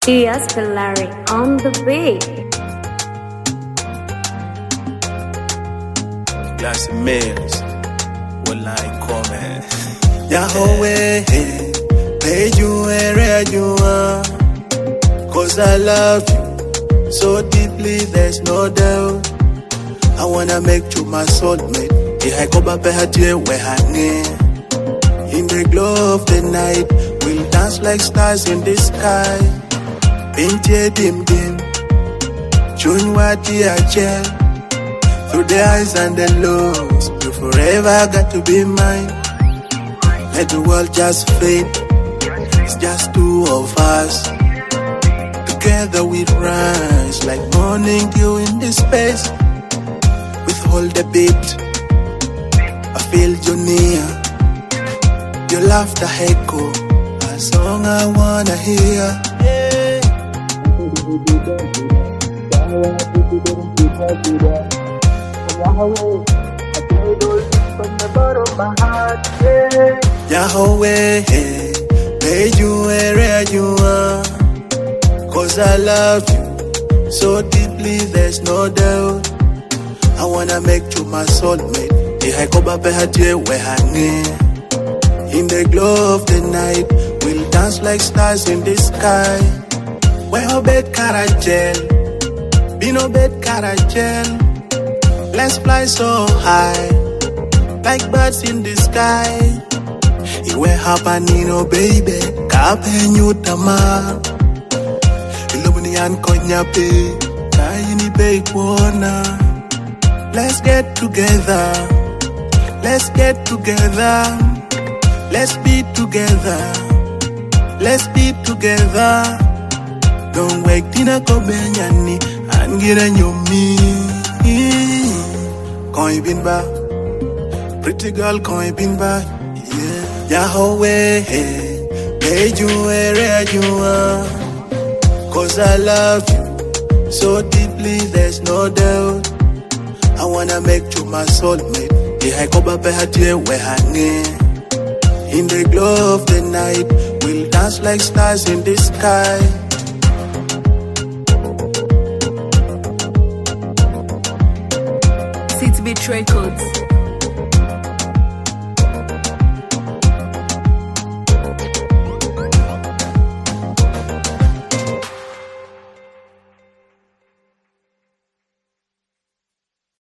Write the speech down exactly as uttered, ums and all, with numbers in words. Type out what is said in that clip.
Yes, Larry on the beat. Glass meals, what I come Yahweh, made you where you are. Cause I love you so deeply, there's no doubt. I wanna make you my soulmate. I go back where in the glow of the night, we'll dance like stars in the sky. Pinche dim dim, Chunwati Achel. Through the highs and the lows, you forever got to be mine. Let the world just fade, it's just two of us. Together we rise like morning dew in the space. With all the beat, I feel you near. Your laughter echo, a song I wanna hear. Yahweh, made you where you are. Cause I love you so deeply, there's no doubt. I wanna make you my soulmate. I go back where in the glow of the night, we'll dance like stars in the sky. Well, bed carajel, be no bed carajel. Let's fly so high, like birds in the sky. It will happen, oh baby. Kapen you tama, Illumination konyape, kaini bake wana. Let's get together, let's get together. Let's be together, let's be together. Don't wake tina ko benyani, angira nyomi. Koi bin ba, pretty girl koi bin ba. Yeah, Yahweh, made you where you are. Cause I love you so deeply, there's no doubt. I wanna make you my soulmate. I go back where hanging. In the glow of the night, we'll dance like stars in the sky. City Beat Records.